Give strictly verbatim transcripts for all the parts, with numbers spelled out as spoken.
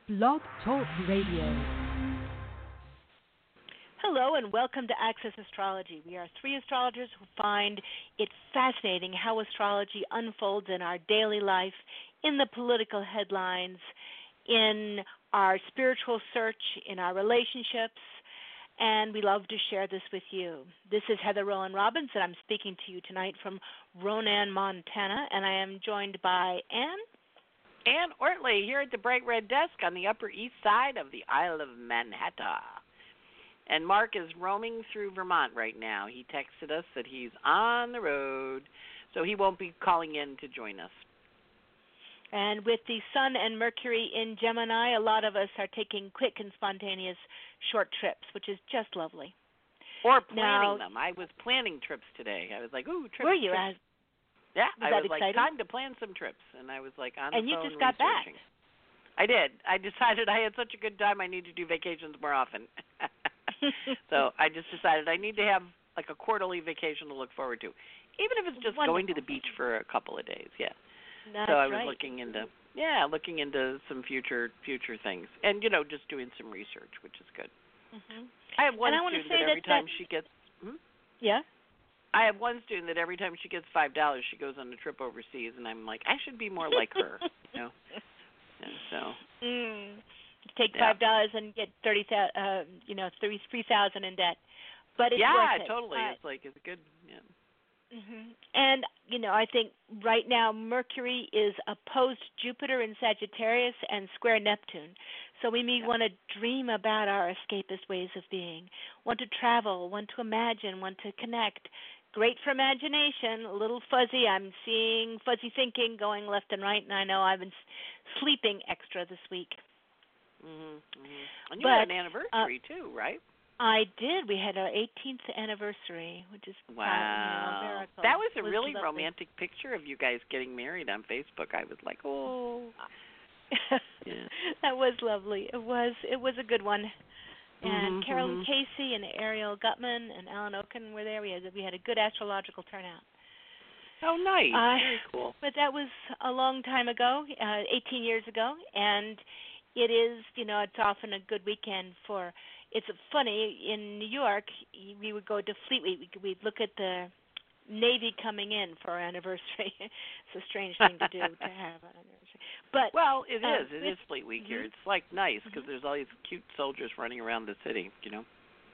Blog Talk Radio. Hello and welcome to Access Astrology. We are three astrologers who find it fascinating how astrology unfolds in our daily life, in the political headlines, in our spiritual search, in our relationships, and we love to share this with you. This is Heather Rowan Robbins, and I'm speaking to you tonight from Ronan, Montana, and I am joined by Anne. Anne Ortley here at the Bright Red Desk on the Upper East Side of the Isle of Manhattan. And Mark is roaming through Vermont right now. He texted us that he's on the road, so he won't be calling in to join us. And with the Sun and Mercury in Gemini, a lot of us are taking quick and spontaneous short trips, which is just lovely. Or planning now, them. I was planning trips today. I was like, ooh, trips. Were you? Trips. Yeah, was I that was exciting? like, time to plan some trips. And I was like on the and you phone just got back. researching. I did. I decided I had such a good time I need to do vacations more often. So I just decided I need to have like a quarterly vacation to look forward to, even if it's just Wonderful. going to the beach for a couple of days. Yeah. That's so I was right. looking into yeah, looking into some future future things, and you know, just doing some research, which is good. Mm-hmm. I have one and I student say that every that, time that, she gets. Hmm? Yeah. I have one student that every time she gets five dollars, she goes on a trip overseas, and I'm like, I should be more like her, you know. And so. Mm. Take Yeah. five dollars and get thirty, uh, you know, thirty three thousand in debt, but it's yeah, worth it. totally. Uh, It's like it's good. Yeah. Mm-hmm. And, you know, I think right now Mercury is opposed Jupiter in Sagittarius and square Neptune. So we may Yeah. want to dream about our escapist ways of being, want to travel, want to imagine, want to connect. Great for imagination, a little fuzzy. I'm seeing fuzzy thinking going left and right, and I know I've been sleeping extra this week. Mhm. Mhm. And you But, had an anniversary uh, too, right? I did. We had our eighteenth anniversary, which is Wow. uh, you know, a miracle. That was a It was really lovely. romantic picture of you guys getting married on Facebook. I was like, oh. Yeah. That was lovely. It was. It was a good one. And Mhm, Carolyn mhm. Casey and Ariel Gutman and Alan Oken were there. We had we had a good astrological turnout. Oh, nice. Uh, Very cool. But that was a long time ago, uh, eighteen years ago, and it is, you know, it's often a good weekend for. It's funny in New York. We would go to Fleet Week. We'd look at the Navy coming in for our anniversary. It's a strange thing to do to have an anniversary. But well, it uh, is. It with, is Fleet Week mm-hmm. here. It's like nice because Mm-hmm. there's all these cute soldiers running around the city. You know.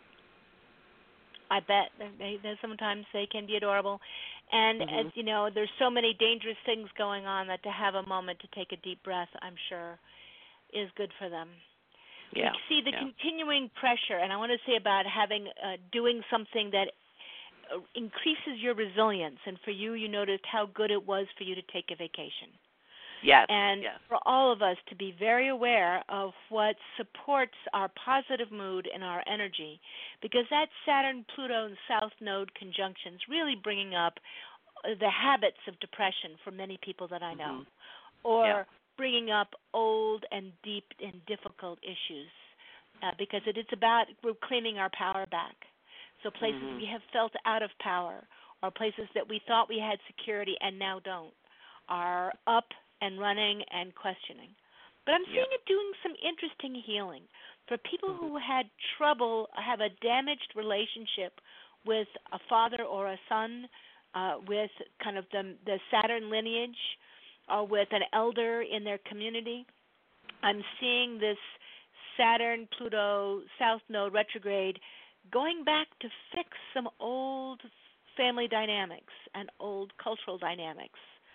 I bet they, they sometimes they can be adorable, and Mhm. as you know, there's so many dangerous things going on that to have a moment to take a deep breath, I'm sure, is good for them. Yeah. We see the yeah. continuing pressure, and I want to say about having uh, doing something that uh, increases your resilience. And for you, you noticed how good it was for you to take a vacation. Yes. And yes. for all of us to be very aware of what supports our positive mood and our energy, because that Saturn-Pluto and South Node conjunction is really bringing up the habits of depression for many people that I know, Mm-hmm. or yeah. bringing up old and deep and difficult issues, uh, because it is about reclaiming our power back. So places Mm-hmm. we have felt out of power, or places that we thought we had security and now don't, are up and running and questioning. But I'm seeing yeah. it doing some interesting healing for people Mm-hmm. who had trouble, have a damaged relationship with a father or a son, uh, with kind of the, the Saturn lineage, or with an elder in their community. I'm seeing this Saturn, Pluto, South Node retrograde going back to fix some old family dynamics and old cultural dynamics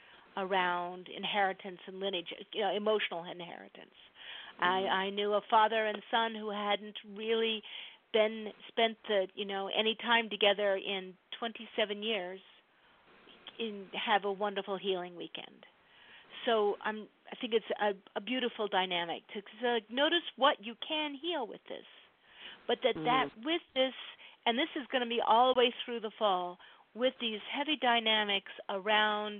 around inheritance and lineage, you know, emotional inheritance. Mm-hmm. I, I knew a father and son who hadn't really been spent the, you know, any time together in twenty-seven years, in have a wonderful healing weekend. So I'm, I think it's a, a beautiful dynamic to, to notice what you can heal with this, but that, mm-hmm. that with this, and this is going to be all the way through the fall, with these heavy dynamics around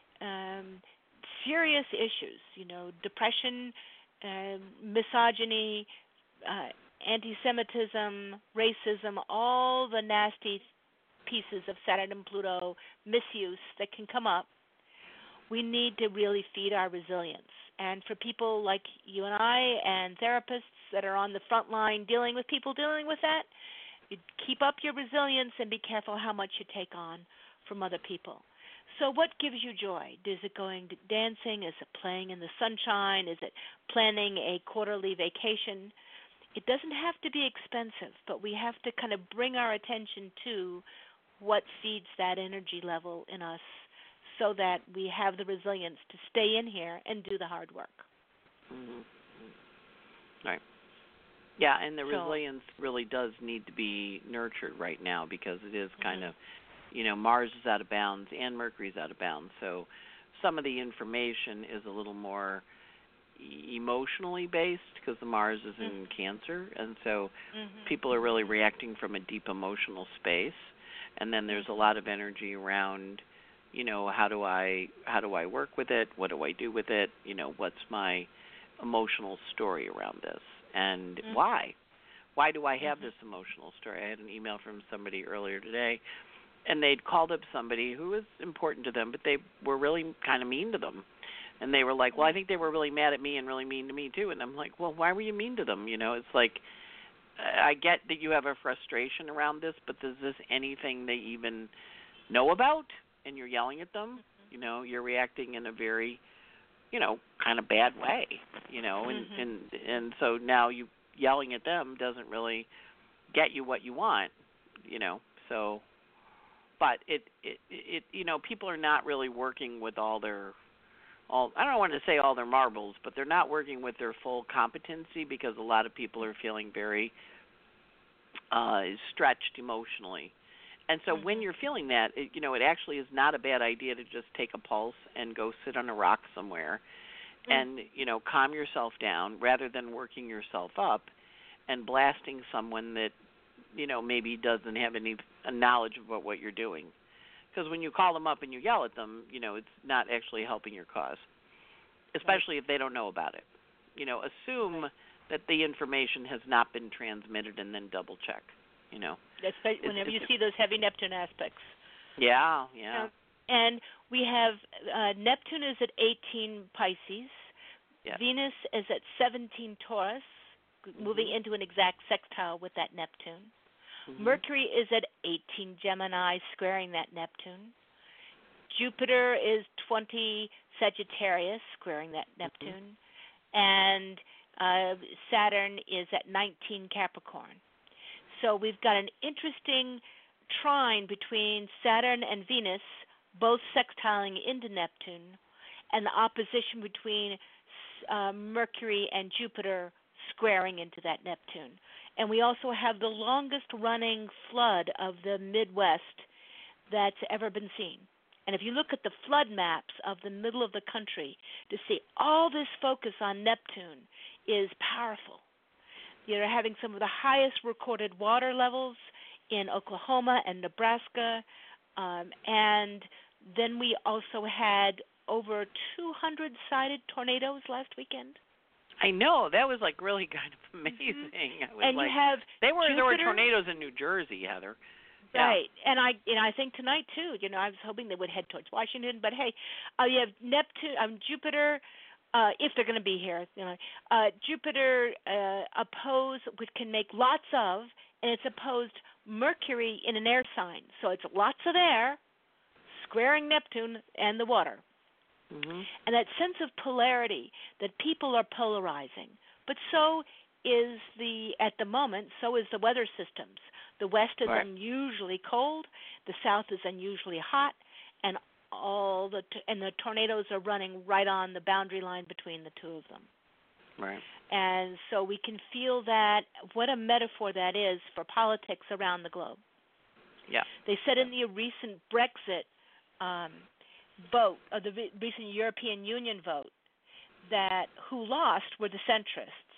um, serious issues, you know, depression, uh, misogyny, uh, anti-Semitism, racism, all the nasty pieces of Saturn and Pluto misuse that can come up. We need to really feed our resilience And for people like you and I and therapists that are on the front line dealing with people dealing with that, you keep up your resilience and be careful how much you take on from other people. So what gives you joy? Is it going to dancing? Is it playing in the sunshine? Is it planning a quarterly vacation? It doesn't have to be expensive, but we have to kind of bring our attention to what feeds that energy level in us so that we have the resilience to stay in here and do the hard work. Mm-hmm. Right. Yeah, and the So, resilience really does need to be nurtured right now because it is kind mm-hmm. of, you know, Mars is out of bounds and Mercury's out of bounds. So some of the information is a little more e- emotionally based because the Mars is in mm-hmm. Cancer, and so Mm-hmm. people are really reacting from a deep emotional space. And then there's a lot of energy around, you know, how do I how do I work with it? What do I do with it? You know, what's my emotional story around this? And Mm-hmm. why? Why do I have Mm-hmm. this emotional story? I had an email from somebody earlier today, and they'd called up somebody who was important to them, but they were really kind of mean to them. And they were like, well, I think they were really mad at me and really mean to me, too. And I'm like, well, why were you mean to them? You know, it's like, I get that you have a frustration around this, but is this anything they even know about? And you're yelling at them? Mm-hmm. You know, you're reacting in a very, you know, kind of bad way, you know, and, Mm-hmm. and and so now you yelling at them doesn't really get you what you want, you know. So, but it it, it you know, people are not really working with all their all I don't want to say all their marbles, but they're not working with their full competency because a lot of people are feeling very uh stretched emotionally. And so Mm-hmm. when you're feeling that, it, you know, it actually is not a bad idea to just take a pulse and go sit on a rock somewhere mm-hmm. and, you know, calm yourself down rather than working yourself up and blasting someone that, you know, maybe doesn't have any knowledge about what you're doing. Because when you call them up and you yell at them, you know, it's not actually helping your cause, especially right. if they don't know about it. You know, assume right. that the information has not been transmitted and then double check, you know. Especially whenever it's, you see those heavy Neptune aspects. Yeah, yeah. Um, and we have uh, Neptune is at eighteen Pisces. Yes. Venus is at seventeen Taurus, mm-hmm. moving into an exact sextile with that Neptune. Mm-hmm. Mercury is at eighteen Gemini, squaring that Neptune. Jupiter is twenty Sagittarius, squaring that Neptune. Mm-hmm. And uh, Saturn is at nineteen Capricorn. So we've got an interesting trine between Saturn and Venus, both sextiling into Neptune, and the opposition between uh, Mercury and Jupiter squaring into that Neptune. And we also have the longest running flood of the Midwest that's ever been seen. And if you look at the flood maps of the middle of the country, to see all this focus on Neptune is powerful. You're having some of the highest recorded water levels in Oklahoma and Nebraska. Um, and then we also had over two hundred sighted tornadoes last weekend. I know. That was like really kind of amazing. Mm-hmm. I was and like, you have they were Jupiter, there were tornadoes in New Jersey, Heather. Right. Yeah. And I and I think tonight too, you know, I was hoping they would head towards Washington, but hey, uh, you have Neptune um Jupiter Uh, if they're going to be here, you know, uh, Jupiter uh, oppose, which can make lots of, and it's opposed Mercury in an air sign. So it's lots of air squaring Neptune and the water. Mm-hmm. And that sense of polarity, that people are polarizing. But so is the, at the moment, so is the weather systems. The west is right. unusually cold, the south is unusually hot, and all the t- and the tornadoes are running right on the boundary line between the two of them. Right. And so we can feel that, what a metaphor that is for politics around the globe. Yeah. They said in the recent Brexit um, vote, or the v- recent European Union vote, that who lost were the centrists.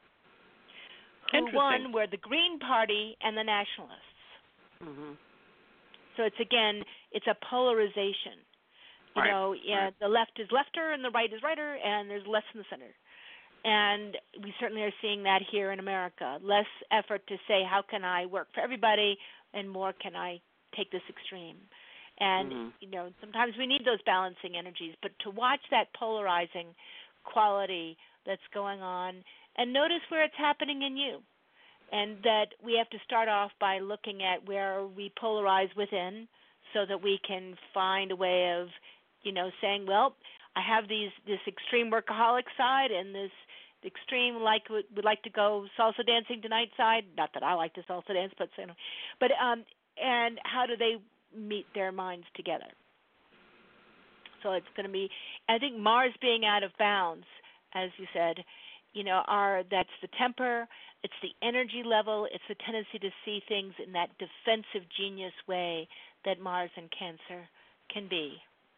Who won were the Green Party and the Nationalists. Mm-hmm. So it's, again, it's a polarization. You right. know, yeah, right. the left is lefter and the right is righter, and there's less in the center. And we certainly are seeing that here in America. Less effort to say, how can I work for everybody, and more, can I take this extreme? And, mm-hmm. you know, sometimes we need those balancing energies. But to watch that polarizing quality that's going on, and notice where it's happening in you. And that we have to start off by looking at where we polarize within so that we can find a way of, you know, saying, well, I have these this extreme workaholic side and this extreme like would, would like to go salsa dancing tonight side. Not that I like to salsa dance, but you know, but um, and how do they meet their minds together? So it's going to be, I think Mars being out of bounds, as you said, you know, are that's the temper, it's the energy level, it's the tendency to see things in that defensive genius way that Mars and Cancer can be.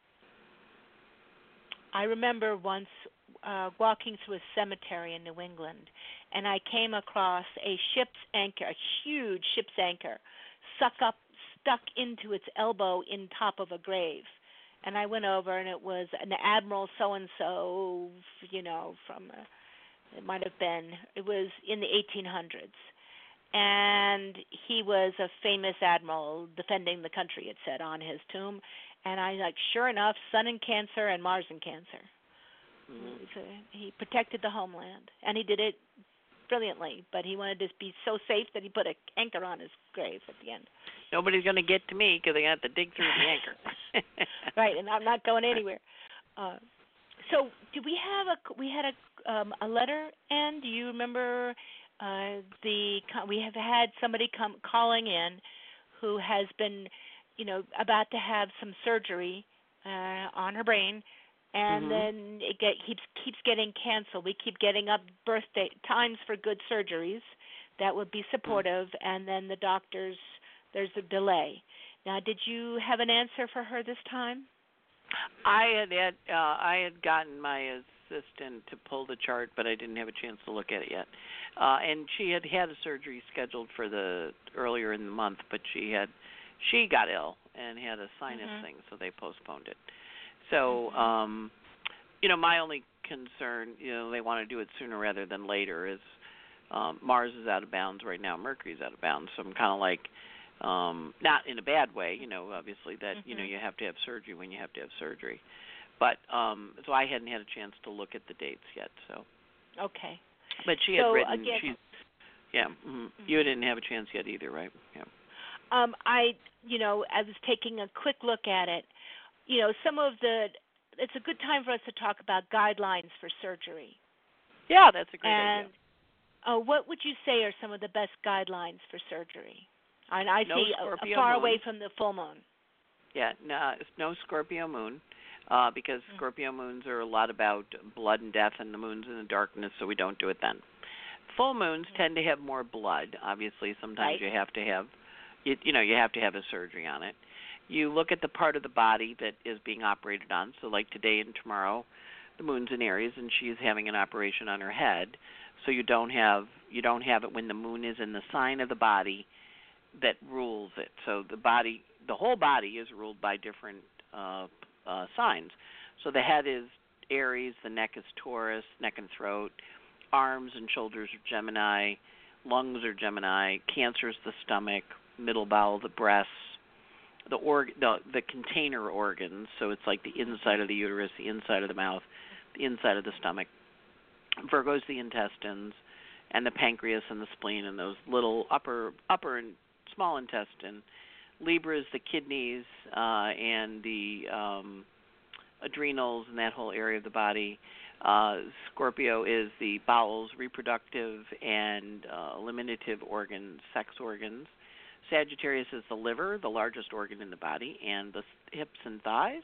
I remember once uh, walking through a cemetery in New England, and I came across a ship's anchor, a huge ship's anchor, suck up, stuck into its elbow in top of a grave. And I went over, and it was an Admiral so-and-so, you know, from, a, it might have been, it was in the eighteen hundreds. And he was a famous admiral defending the country, it said on his tomb. And I like, sure enough, Sun in Cancer and Mars in Cancer. Mm-hmm. So he protected the homeland, and he did it brilliantly. But he wanted to be so safe that he put an anchor on his grave at the end. Nobody's going to get to me because they have to dig through the anchor. Right, and I'm not going anywhere. Uh, so, do we have a we had a um, a letter? And do you remember uh, the we have had somebody come calling in who has been, you know, about to have some surgery uh, on her brain, and mm-hmm. then it get, keeps keeps getting canceled. We keep getting up birthday times for good surgeries that would be supportive, mm-hmm. and then the doctors, there's a delay. Now, did you have an answer for her this time? I had, had uh, I had gotten my assistant to pull the chart, but I didn't have a chance to look at it yet. Uh, and she had had a surgery scheduled for the earlier in the month, but she had she got ill and had a sinus mm-hmm. thing, so they postponed it. So, mm-hmm. um, you know, my only concern, you know, they want to do it sooner rather than later, is um, Mars is out of bounds right now, Mercury's out of bounds, so I'm kind of like, um, not in a bad way, you know, obviously that, mm-hmm. you know, you have to have surgery when you have to have surgery. But, um, so I hadn't had a chance to look at the dates yet, so. Okay. But she had so, written, again, she's, yeah, mm-hmm. Mm-hmm. you didn't have a chance yet either, right? Yeah. Um, I, you know, I was taking a quick look at it. You know, some of the, it's a good time for us to talk about guidelines for surgery. Yeah, that's a great and, idea. Uh, what would you say are some of the best guidelines for surgery? And I no see Scorpio a, far moon. away from the full moon. Yeah, no, no Scorpio moon, uh, because mm-hmm. Scorpio moons are a lot about blood and death, and the moon's in the darkness, so we don't do it then. Full moons mm-hmm. tend to have more blood. Obviously, sometimes right. you have to have, you, you know, you have to have a surgery on it. You look at the part of the body that is being operated on. So, like today and tomorrow, the moon's in Aries, and she's having an operation on her head. So you don't have you don't have it when the moon is in the sign of the body that rules it. So the body, the whole body is ruled by different uh, uh, signs. So the head is Aries, the neck is Taurus, neck and throat, arms and shoulders are Gemini, lungs are Gemini, Cancer is the stomach, middle bowel, the breasts, the org, the, the container organs. So it's like the inside of the uterus, the inside of the mouth, the inside of the stomach. Virgo is the intestines, and the pancreas and the spleen and those little upper upper and small intestine. Libra is the kidneys uh, and the um, adrenals and that whole area of the body. Uh, Scorpio is the bowels, reproductive and uh, eliminative organs, sex organs. Sagittarius is the liver, the largest organ in the body, and the hips and thighs.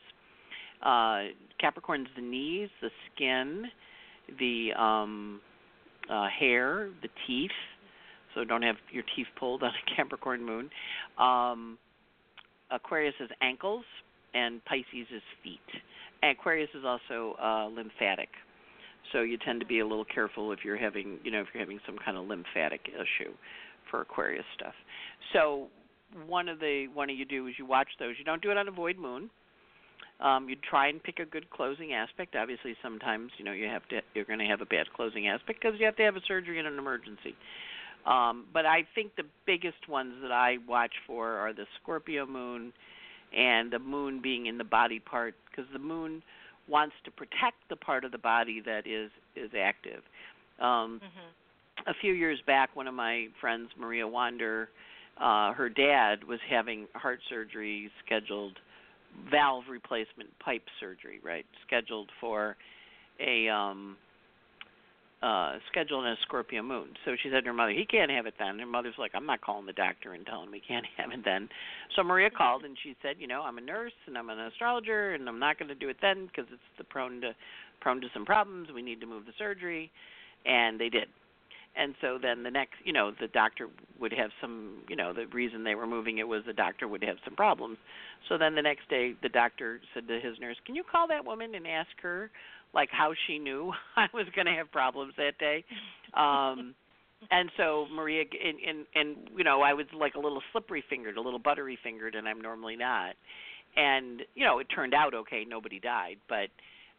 Uh, Capricorn is the knees, the skin, the um, uh, hair, the teeth. So don't have your teeth pulled on a Capricorn moon. Um, Aquarius is ankles, and Pisces is feet. Aquarius is also uh, lymphatic. So you tend to be a little careful if you're having, you know, if you're having some kind of lymphatic issue for Aquarius stuff. So one of the one of you do is you watch those. You don't do it on a void moon. Um, you try and pick a good closing aspect. Obviously, sometimes you know you have to you're going to have a bad closing aspect because you have to have a surgery in an emergency. Um, but I think the biggest ones that I watch for are the Scorpio moon and the moon being in the body part, because the moon wants to protect the part of the body that is is active. Um, Mm-hmm. A few years back, one of my friends, Maria Wander, uh, her dad was having heart surgery scheduled, valve replacement pipe surgery, right? Scheduled for a um, uh, scheduled in a Scorpio moon. So she said to her mother, "He can't have it then." And her mother's like, "I'm not calling the doctor and telling him he can't have it then." So Maria called and she said, "You know, I'm a nurse and I'm an astrologer and I'm not going to do it then because it's the prone to prone to some problems. We need to move the surgery," and they did. And so then the next, you know, the doctor would have some, you know, the reason they were moving it was the doctor would have some problems. So then the next day the doctor said to his nurse, "Can you call that woman and ask her, like, how she knew I was going to have problems that day?" Um, and so Maria, and, and, and, you know, I was like a little slippery fingered, a little buttery fingered, and I'm normally not. And, you know, it turned out okay. Nobody died. But,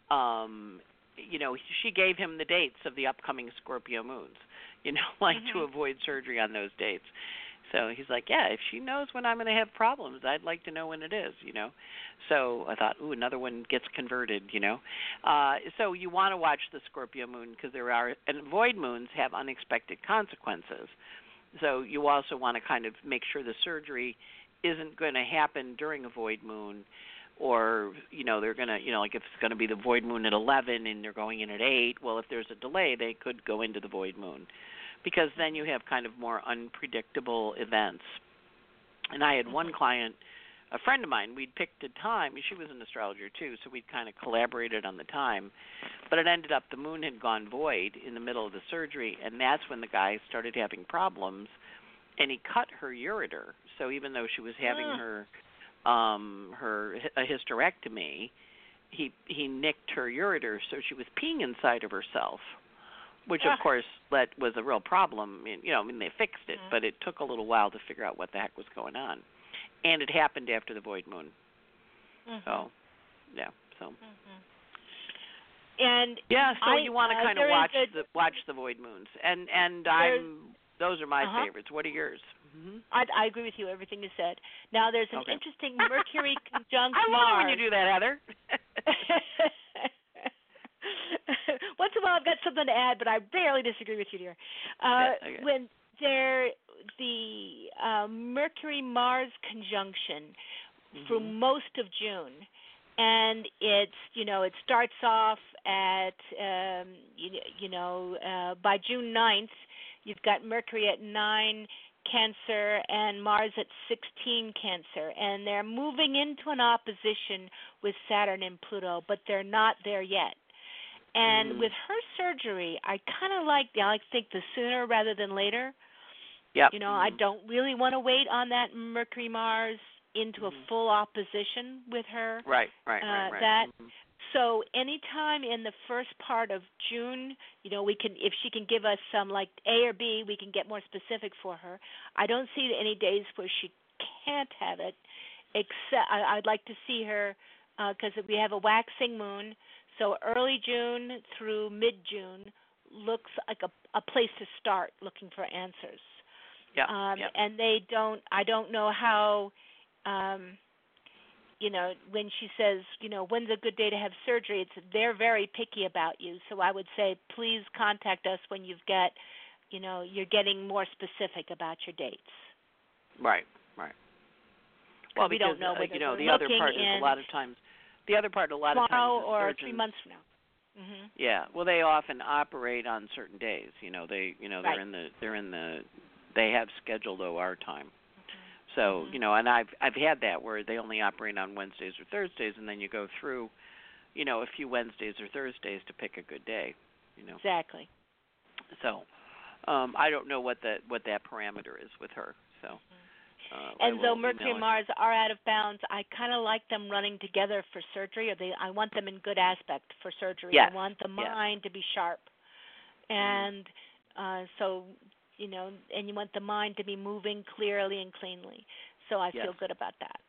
um, you know, she gave him the dates of the upcoming Scorpio moons, you know, like Mm-hmm. to avoid surgery on those dates. So he's like, yeah, if she knows when I'm going to have problems, I'd like to know when it is, you know. So I thought, ooh, another one gets converted, you know. Uh, so you want to watch the Scorpio moon because there are, and void moons have unexpected consequences. So you also want to kind of make sure the surgery isn't going to happen during a void moon, or, you know, they're going to, you know, like if it's going to be the void moon at eleven and they're going in at eight, well, if there's a delay, they could go into the void moon, because then you have kind of more unpredictable events. And I had one client, a friend of mine, we'd picked a time. She was an astrologer too, so we'd kind of collaborated on the time. But it ended up the moon had gone void in the middle of the surgery, and that's when the guy started having problems, and he cut her ureter. So even though she was having Ah. her um, her a hysterectomy, he he nicked her ureter, so she was peeing inside of herself, which of Ah. course that was a real problem. You know, I mean, they fixed it, Mm-hmm. but it took a little while to figure out what the heck was going on, and it happened after the void moon. Mm-hmm. So, yeah, so Mm-hmm. And yeah, so I, you want to uh, kind of there is watch a- the watch the void moons, and and There's- I'm those are my Uh-huh. favorites. What are yours? Mm-hmm. I, I agree with you, everything you said. Now, there's an Okay. interesting Mercury conjunct I love Mars. it when you do that, Heather. Once in a while, I've got something to add, but I barely disagree with you, dear. Uh, Okay. When there, the uh, Mercury-Mars conjunction through Mhm. most of June, and it's, you know, it starts off at, um, you, you know, uh, by June ninth, you've got Mercury at nine Cancer and Mars at sixteen Cancer, and they're moving into an opposition with Saturn and Pluto, but they're not there yet. And Mm. with her surgery, I kind of like, I like think the sooner rather than later. Yep. You know, I don't really want to wait on that Mercury Mars into Mhm. a full opposition with her. Right, right, uh, right, right. that Mhm. So anytime in the first part of June, you know, we can, if she can give us some like A or B, we can get more specific for her. I don't see any days where she can't have it, except I, I'd like to see her because we have a waxing moon, so early June through mid-June looks like a, a place to start looking for answers. Yeah, Um, yeah. And they don't, I don't know how, um, you know, when she says, you know, when's a good day to have surgery, it's they're very picky about you. So I would say, please contact us when you've got, you know, you're getting more specific about your dates. Right, right. Well, we because don't know uh, whether you know we're the other looking part is a in lot of times. The other part a lot of tomorrow times is or surgeons, three months from now. Mm-hmm. Yeah, well, they often operate on certain days. You know, they you know they're Right. in the they're in the they have scheduled O R time. So Mhm. you know, and I've I've had that where they only operate on Wednesdays or Thursdays, and then you go through, you know, a few Wednesdays or Thursdays to pick a good day. You know. Exactly. So, um, I don't know what that what that parameter is with her. So. Uh, I And though will Mercury email and it. Mars are out of bounds, I kind of like them running together for surgery. Or they, I want them in good aspect for surgery. Yes. I want the Yes. mind to be sharp, and uh, so you know, and you want the mind to be moving clearly and cleanly. So I Yes. feel good about that.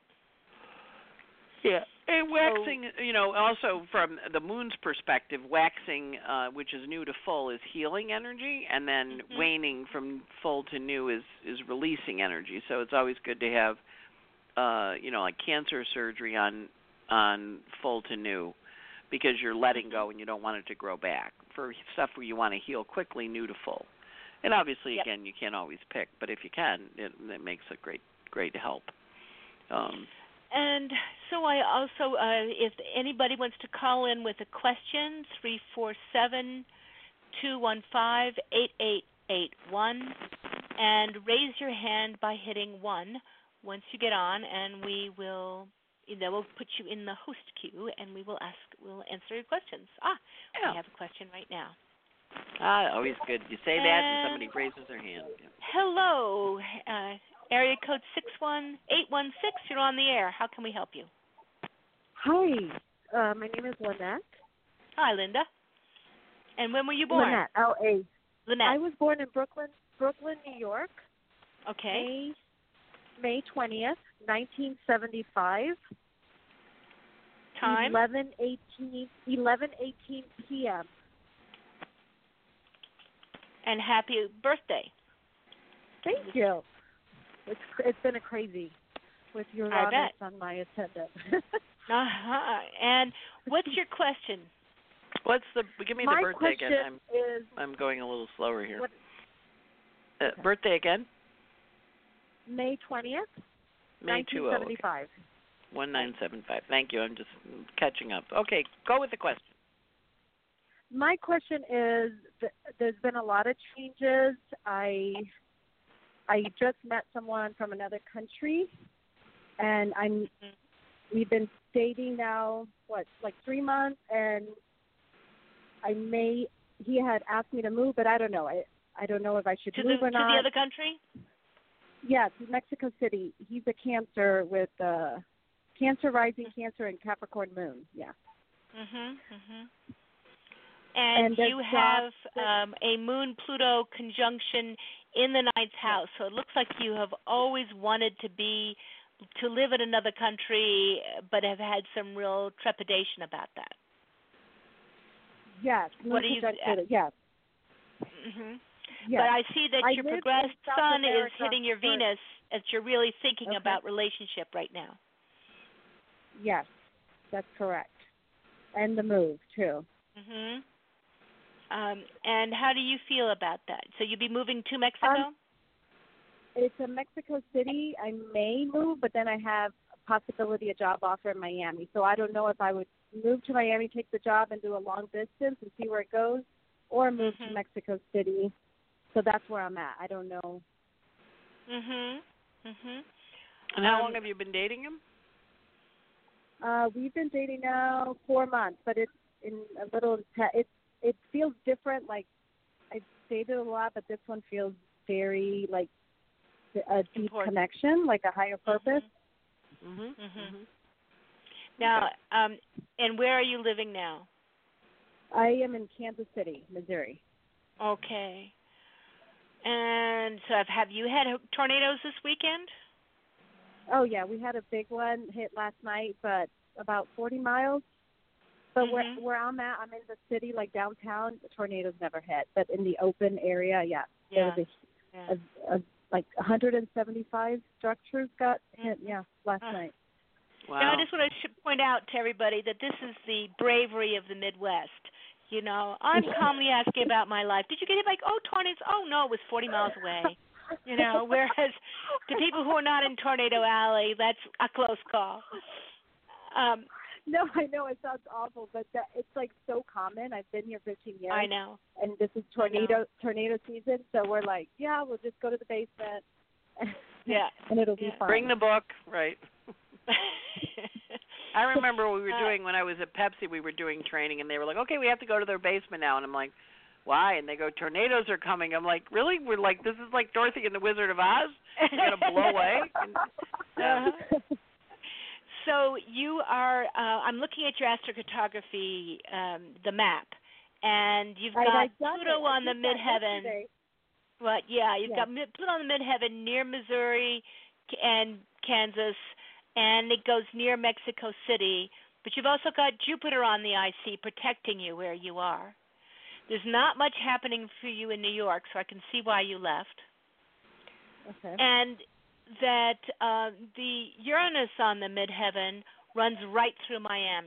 Yeah, and waxing, you know, also from the moon's perspective, waxing, uh, which is new to full, is healing energy, and then Mhm. waning from full to new is is releasing energy. So it's always good to have, uh, you know, like cancer surgery on on full to new, because you're letting go and you don't want it to grow back. For stuff where you want to heal quickly, new to full. And obviously, Yep. again, you can't always pick, but if you can, it, it makes a great, great help. Um, And so I also, uh, if anybody wants to call in with a question, three four seven, two one five, eight eight eight one, and raise your hand by hitting one once you get on, and we will, you know, we'll put you in the host queue, and we will ask, we'll answer your questions. Ah, yeah. we have a question right now. Ah, always good. You say that and somebody And raises their hand. Yeah. hello, uh, area code six one eight one six. You're on the air. How can we help you? Hi, uh, my name is Lynette. Hi, Linda. And when were you born? Lynette, L A. Lynette. I was born in Brooklyn, Brooklyn, New York, Okay. May May twentieth, nineteen seventy-five. Time? eleven eighteen, eleven eighteen p.m. And happy birthday. Thank you. It's it's been a crazy with your I honors bet. on my attendance. Uh-huh. And what's your question? What's the? Give me my the birthday question again. I'm is I'm going a little slower here. What- Uh, okay. Birthday again? May twentieth, May nineteen two oh. seventy-five. One nine seven five. Thank you. I'm just catching up. Okay, go with the question. My question is, th- there's been a lot of changes. I I just met someone from another country, and I'm we've been dating now, what, like three months, and I may he had asked me to move, but I don't know. I I don't know if I should To the move or to not. the other country? Yeah, to Mexico City. He's a Cancer with uh, Cancer rising, Cancer, and Capricorn moon. Yeah. Mhm. Mhm. And, And there's you jobs have um, a Moon Pluto conjunction in the ninth house, so it looks like you have always wanted to be to live in another country, but have had some real trepidation about that. Yes. What moon do you- conjunction, yes. Mhm. Yes. But I see that I your lived in progressed South sun is America hitting your for- Venus as you're really thinking Okay. about relationship right now. Yes, that's correct. And the move, too. Mhm. Um, and how do you feel about that? So you'll be moving to Mexico? Um, It's a Mexico City. I may move, but then I have a possibility, a job offer in Miami. So I don't know if I would move to Miami, take the job, and do a long distance and see where it goes, or move Mhm. to Mexico City. So that's where I'm at. I don't know. Mhm. Mhm. And how Um, long have you been dating him? Uh, we've been dating now four months, but it's in a little. Te- it it feels different. Like I've dated a lot, but this one feels very like a deep Important. connection, like a higher purpose. Mhm. Mhm. Now, um, and where are you living now? I am in Kansas City, Missouri. Okay. And so have, have you had tornadoes this weekend? Oh yeah, we had a big one hit last night, but about forty miles. But Mhm. where where I'm at, I'm in the city, like downtown. The tornadoes never hit, but in the open area, yeah, Yeah. there was Yeah. a, a, a like one hundred seventy-five structures got hit. Mhm. Yeah, last Uh. night. Wow. Now, I just want to point out to everybody that this is the bravery of the Midwest. You know, I'm calmly asking about my life. Did you get hit? Like, oh, tornadoes. Oh, no, it was forty miles away. You know, whereas to people who are not in Tornado Alley, that's a close call. Um, No, I know it sounds awful, but that, it's like so common. I've been here fifteen years. I know. And this is tornado tornado season, so we're like, yeah, we'll just go to the basement. Yeah. and it'll Yeah. be fine. Bring the book, right? I remember what we were Uh, doing when I was at Pepsi. We were doing training, and they were like, "Okay, we have to go to their basement now." And I'm like, "Why?" And they go, "Tornadoes are coming." I'm like, "Really? We're like, this is like Dorothy and the Wizard of Oz. We're gonna blow away." And, yeah. Uh-huh. So you are. Uh, I'm looking at your astrocartography, um, the map, and you've I- got I've done Pluto it. I on the did that midheaven. yesterday. Well, yeah, you've Yeah. got mid, Pluto on the midheaven near Missouri and Kansas, and it goes near Mexico City. But you've also got Jupiter on the I C protecting you where you are. There's not much happening for you in New York, so I can see why you left. Okay. And that uh, the Uranus on the midheaven runs right through Miami.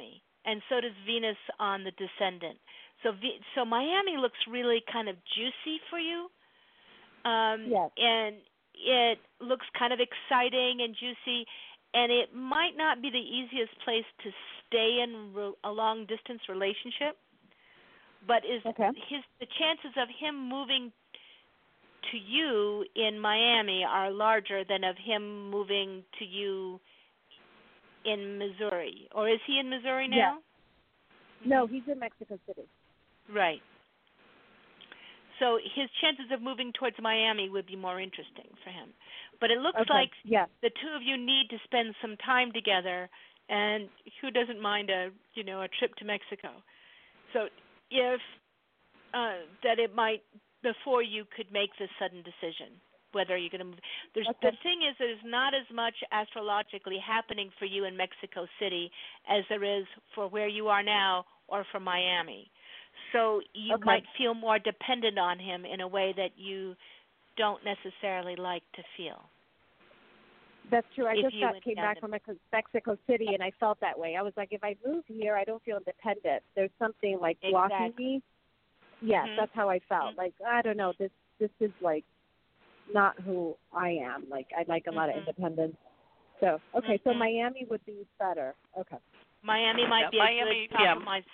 and so does Venus on the descendant. So v- so Miami looks really kind of juicy for you, um, Yes. and it looks kind of exciting and juicy, and it might not be the easiest place to stay in re- a long distance relationship, but is Okay. his the chances of him moving to you in Miami are larger than of him moving to you in Missouri. Or is he in Missouri now? No, he's in Mexico City. Right. So his chances of moving towards Miami would be more interesting for him. But it looks Okay. like Yes. the two of you need to spend some time together, and who doesn't mind a, you know, a trip to Mexico? So if uh, that it might, before you could make this sudden decision, whether you're going to move. There's, Okay. The thing is, there's not as much astrologically happening for you in Mexico City as there is for where you are now or for Miami. So you Okay. might feel more dependent on him in a way that you don't necessarily like to feel. That's true. I If just you got went came down back to- from Mex- Mexico City, and I felt that way. I was like, if I move here, I don't feel independent. There's something like blocking Exactly. me. Yes, Mhm. that's how I felt. Mhm. Like, I don't know, this this is like not who I am. Like, I like a lot of Mhm. independence. So, okay, so Mhm. Miami would be better. Okay. Miami might Yeah, be Miami- a good yeah. compromise.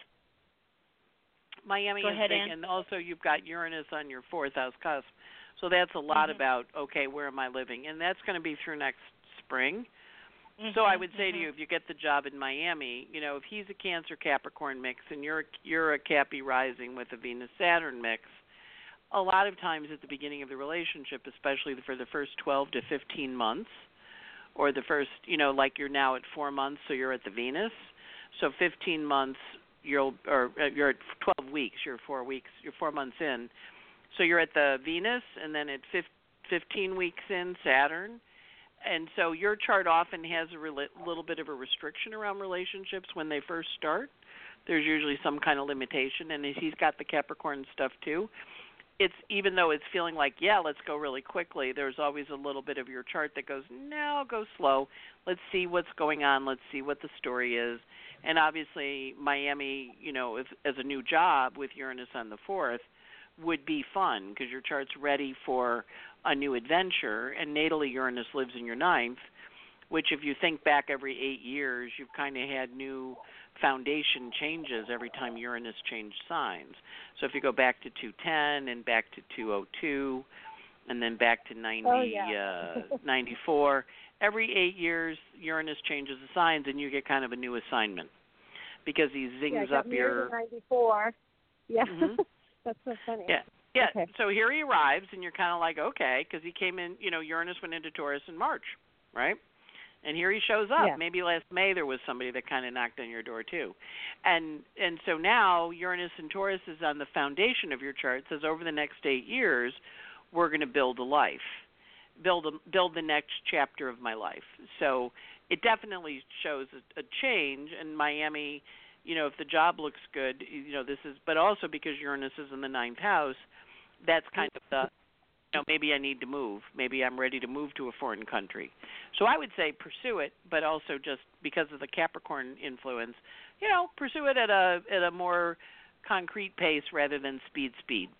Miami Go is ahead, big, Ann. and also you've got Uranus on your fourth house cusp. So that's a lot Mhm. about, okay, where am I living? And that's going to be through next spring. Mhm. So I would say to Mhm. you, if you get the job in Miami, you know, if he's a Cancer Capricorn mix and you're you're a Cappy rising with a Venus Saturn mix, a lot of times at the beginning of the relationship, especially for the first twelve to fifteen months, or the first, you know, like you're now at four months, so you're at the Venus. So fifteen months, you'll or uh, you're at twelve weeks. You're four weeks. You're four months in. So you're at the Venus, and then at fifteen weeks in Saturn. And so your chart often has a rel- little bit of a restriction around relationships when they first start. There's usually some kind of limitation, and he's got the Capricorn stuff too. It's even though it's feeling like, yeah, let's go really quickly, there's always a little bit of your chart that goes, no, go slow. Let's see what's going on. Let's see what the story is. And obviously Miami, you know, if, as a new job with Uranus on the fourth, would be fun because your chart's ready for a new adventure, and natally Uranus lives in your ninth, which if you think back every eight years, you've kind of had new foundation changes every time Uranus changed signs. So if you go back to two ten and back to two oh two and then back to ninety, Oh, yeah. uh, ninety-four, every eight years Uranus changes the signs and you get kind of a new assignment because he zings yeah, I got up married your... in ninety-four. Yeah. Mhm. That's so funny. Yeah. Yeah, Okay. so here he arrives, and you're kind of like, okay, because he came in, you know, Uranus went into Taurus in March, right? And here he shows up. Yeah. Maybe last May there was somebody that kind of knocked on your door too. And and so now Uranus and Taurus is on the foundation of your chart. It says over the next eight years, we're going to build a life, build a, build the next chapter of my life. So it definitely shows a, a change. And Miami, you know, if the job looks good, you know, this is, but also because Uranus is in the ninth house, that's kind of the, you know, maybe I need to move. Maybe I'm ready to move to a foreign country. So I would say pursue it, but also just because of the Capricorn influence, you know, pursue it at a at a more concrete pace rather than speed speed.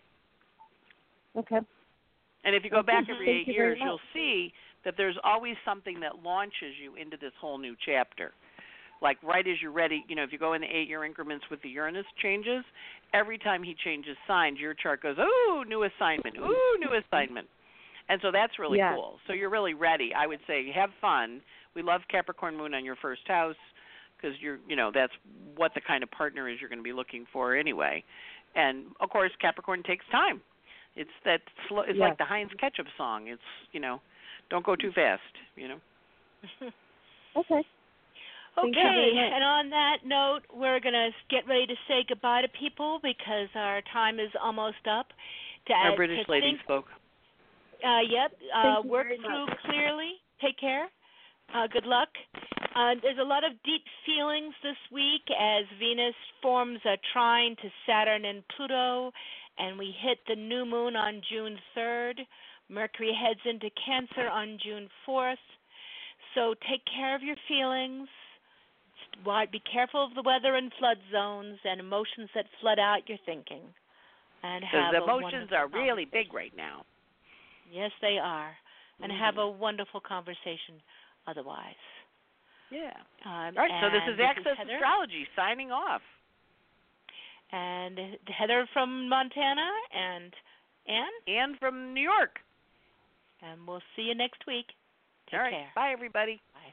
Okay. And if you go back Thank every you eight very years, much. you'll see that there's always something that launches you into this whole new chapter. Like right as you're ready, you know, if you go in the eight-year increments with the Uranus changes, every time he changes signs, your chart goes, ooh, new assignment, ooh, new assignment. And so that's really Yeah. cool. So you're really ready. I would say have fun. We love Capricorn moon on your first house because you're, you know, that's what the kind of partner is you're going to be looking for anyway. And, of course, Capricorn takes time. It's that slow, it's Yeah. like the Heinz ketchup song. It's, you know, don't go too fast, you know. Okay. Thank you Okay, very much. and on that note, we're going to get ready to say goodbye to people because our time is almost up. To, Our uh, British to lady think, spoke. Uh, yep, uh, Thank you work very through much. clearly. Take care. Uh, good luck. Uh, there's a lot of deep feelings this week as Venus forms a trine to Saturn and Pluto, and we hit the new moon on June third. Mercury heads into Cancer on June fourth. So take care of your feelings. why, be careful of the weather and flood zones and emotions that flood out your thinking. And have Because a emotions wonderful are really conversation. big right now. Yes, they are. And Mhm. have a wonderful conversation otherwise. Yeah. Um, All right, so this and is Access Heather. Astrology signing off. And Heather from Montana and Ann. And from New York. And we'll see you next week. Take All right. care. Bye, everybody. Bye.